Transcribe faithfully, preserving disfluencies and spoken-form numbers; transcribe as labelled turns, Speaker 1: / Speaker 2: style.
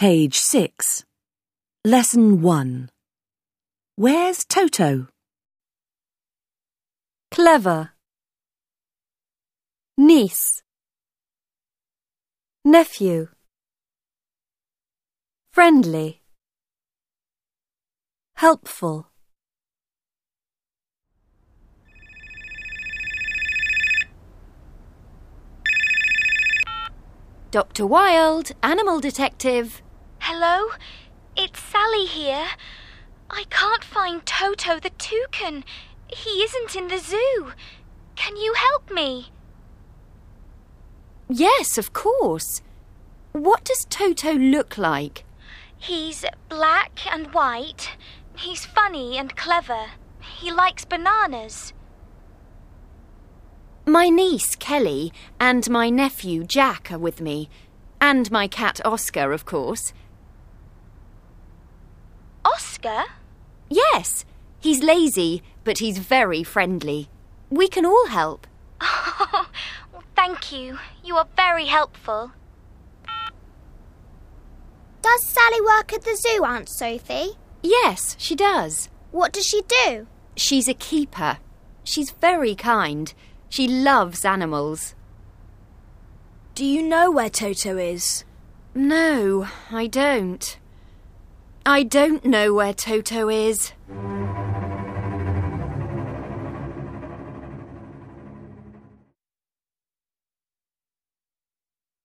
Speaker 1: Page six. Lesson one. Where's Toto?
Speaker 2: Clever. Niece. Nephew. Friendly. Helpful.
Speaker 3: Doctor Wilde, animal detective.
Speaker 4: Hello? It's Sally here. I can't find Toto the toucan. He isn't in the zoo. Can you help me?
Speaker 3: Yes, of course. What does Toto look like?
Speaker 4: He's black and white. He's funny and clever. He likes bananas.
Speaker 3: My niece, Kelly, and my nephew, Jack, are with me. And my cat, Oscar, of course.
Speaker 4: Oscar?
Speaker 3: Yes, he's lazy, but he's very friendly. We can all help.
Speaker 4: Oh, thank you. You are very helpful.
Speaker 5: Does Sally work at the zoo, Aunt Sophie?
Speaker 3: Yes, she does.
Speaker 5: What does she do?
Speaker 3: She's a keeper. She's very kind. She loves animals.
Speaker 6: Do you know where Toto is?
Speaker 3: No, I don't. I don't know where Toto is.